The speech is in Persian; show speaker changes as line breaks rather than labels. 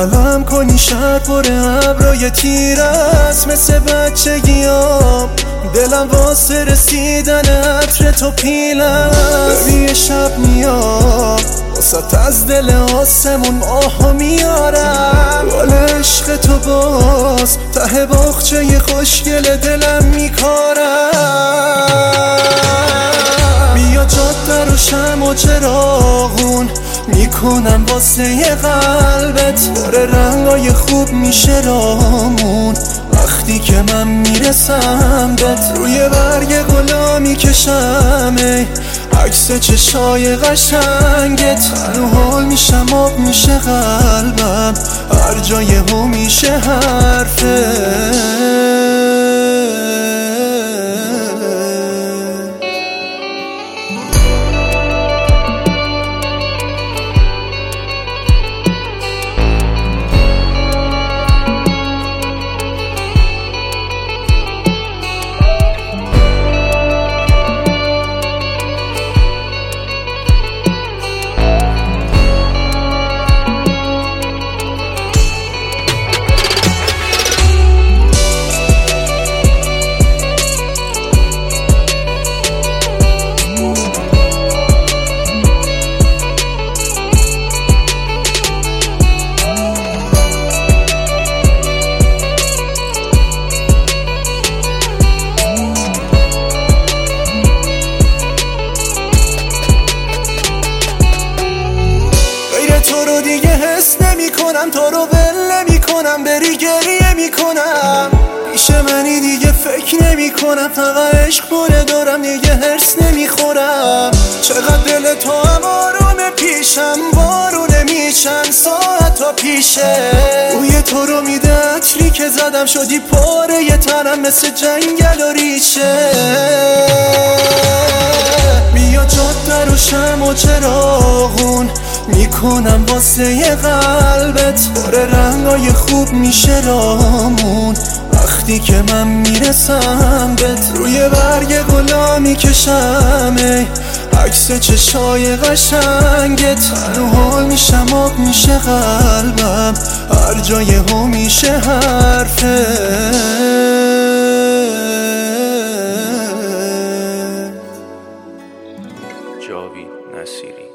قلم کنی شهر پر ابرای تیر است مثل بچگیام، دلم واسه رسیدن عطر تو پیلم. ببین شب میاد واسه از دل آسمون ماهو میارم، گل عشق تو باز ته باغچه خوشگل دلم میکارم. بیا جاده رو شمع و چراغون میکنم واسه ی قلبت، پر رنگای خوب میشه رامون وقتی که من میرسم بهت. روی برگ گلا میکشم عکس چشای قشنگت، هنو حال میشم آب میشه قلبم، هر جای هم میشه حرفت. تو رو دیگه حس نمی کنم، تو رو ول نمی کنم، بری گریه می کنم. پیش منی دیگه فکر نمی کنم، فقط عشق بوده دارم دیگه هرس نمی خورم. چقدر دل تو هم آرومه پیشم، بارونه میشن ساعت تا پیشه. بوی تو رو میده عطری که زدم شدی پاره ی تنم مثل جنگل و ریشه. بیا جاده رو شمع و چراغون میکنم واسه ی قلبت، پر رنگای خوب میشه رامون وقتی که من میرسم بهت. روی برگ گلا میکشم عکس چشای قشنگت، هنو حال میشم آب میشه قلبم، هر جای هم میشه حرفت.
جاوید نصیری